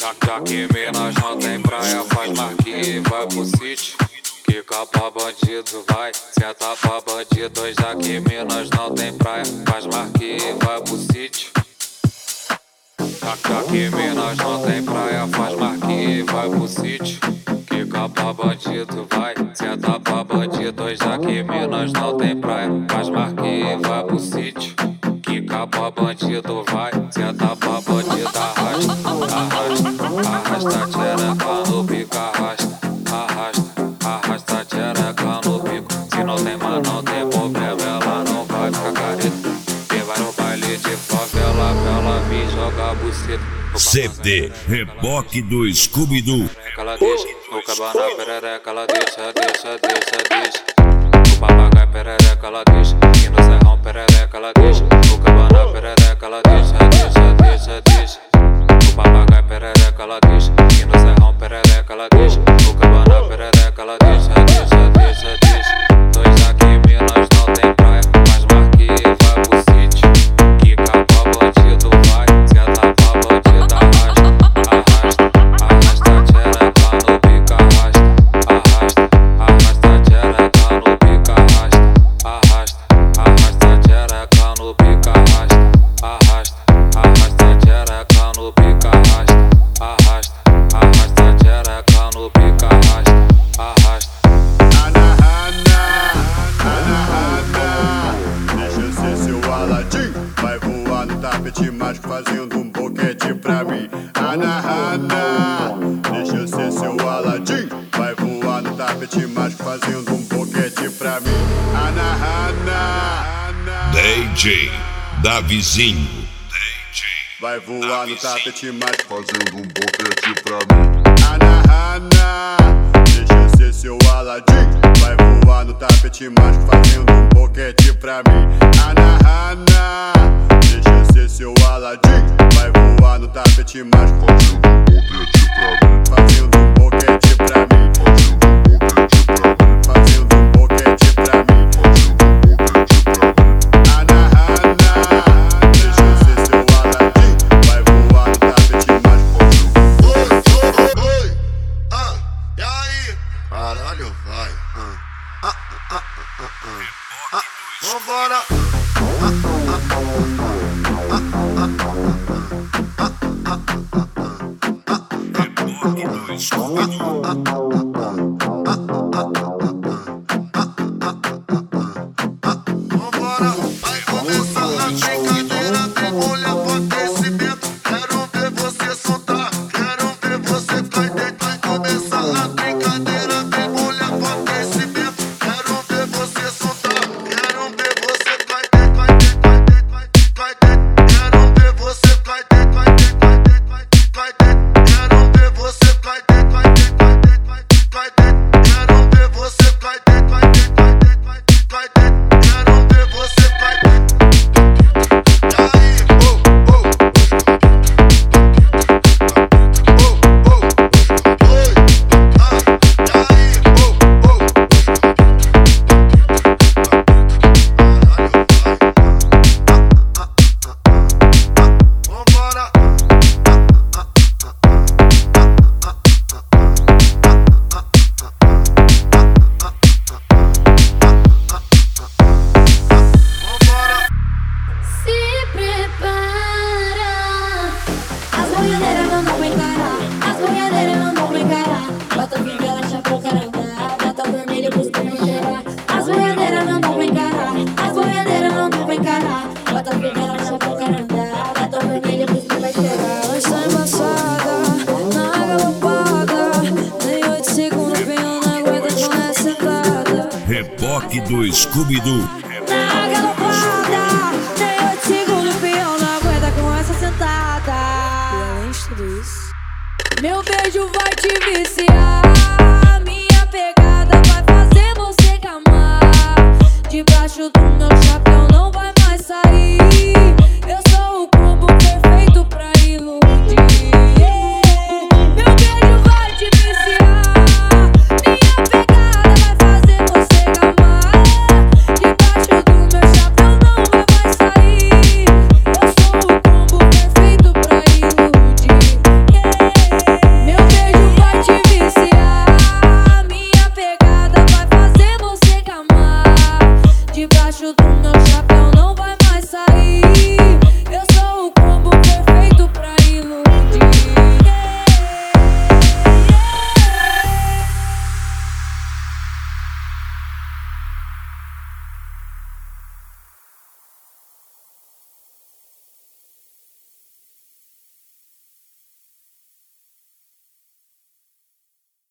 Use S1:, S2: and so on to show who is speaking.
S1: Já que Minas não tem praia, faz marquinha e vai pro sítio. Quica pra bandido, vai, senta pra bandido. Já que Minas não tem praia, faz marquinha e vai pro sítio. Já que Minas não tem praia, faz marquinha e vai pro sítio. Quica pra bandido, vai, senta pra bandido. Já que Minas não tem praia, faz marquinha e vai pro sítio. Quica pra bandido, vai, senta pra bandido. Arrasta, arrasta, arrasta, tchereca no pico, arrasta, arrasta, arrasta, tchereca no pico. Se não tem mas não tem problema, ela não vai ficar careta. Quem vai no baile de favela, ela me joga buceta.
S2: CD Reboque do Scooby-Doo.
S1: Ela deixa, no cabana perereca, ela deixa, deixa, deixa, deixa. No papagaio perereca, ela deixa. E no serrão perereca, ela deixa. No cabana perereca, ela deixa, deixa, deixa, deixa. No papagaio perereca, ela deixa. E no serrão perereca, ela deixa. No cabana perereca, ela deixa, deixa, deixa, deixa. Dois aqui Minas não tem praia, mas marquinha e vai pro sítio. Quica pra bandido, vai, senta pra bandido, arrasta, arrasta, arrasta, tchereca no pico, arrasta, arrasta, arrasta, tchereca no pico, arrasta, arrasta, arrasta, tchereca no pico, arrasta, arrasta, arrasta, tchereca no pico, arrasta, arrasta, arrasta, tchereca no pico, arrasta, arrasta.
S3: Deixa eu ser seu Aladim. Vai voar no tapete mágico fazendo um boquete pra mim. Ana, deixa eu ser seu Aladim. Vai voar no tapete mágico fazendo um boquete pra mim. Ana,
S2: DJ Davizinho.
S3: vai voar no tapete mágico fazendo um boquete pra mim. Ana, deixa eu ser seu Aladim. Vai voar no tapete mágico fazendo um boquete pra mim. Ana, deixa eu ser seu Aladim. Vai voar no tapete mágico fazendo um boquete pra mim. Fazendo um boquete pra mim. Ana, deixa eu ser seu Aladim. Vai voar no tapete mágico.
S4: Oi, e aí? Caralho, vai. Vambora.
S2: Reboque do Scooby-Doo.
S4: Vambora, vai começar a brincadeira. Tem mulher acontecimento. Quero ver você soltar. Quero ver você cair dentro. Vai começar a brincadeira. Tem mulher acontecimento. Quero ver você soltar. Quero ver você cair dentro. Cai dentro, cai dentro. Quero ver você cair dentro. Cai dentro, cai dentro. Quero ver você cair dentro. Cai dentro, cai dentro. Quero ver você cair dentro. Cai dentro, cai dentro. Quero ver você cair dentro.
S5: Se prepara, as boiadeiras mandam encarar, as boiadeiras mandam encarar. Bota fivela, chapéu, carangá, bota vermelho, busca me cheirar. As boiadeiras mandam encarar, as boiadeiras mandam encarar. Bota fivela, chapéu, carangá, bota vermelho, busca me cheirar. Hoje tá embaçada, na galopada, nem 8 segundos, venho na aguenta com essa sentada.
S2: Reboque do Scooby-Doo.
S5: Na galopada, tem 8 segundos, peão não aguenta com essa sentada. E além de tudo isso, meu beijo vai te viciar. Minha pegada vai fazer você gamar. Debaixo do meu chapéu não vai mais sair. Eu sou o combo perfeito pra iludir. Meu beijo vai te viciar. Minha pegada vai fazer você gamar. Debaixo do meu chapéu não vai mais sair. Eu sou o combo perfeito pra iludir. o meu chapéu não vai mais sair. Eu sou o combo perfeito pra iludir.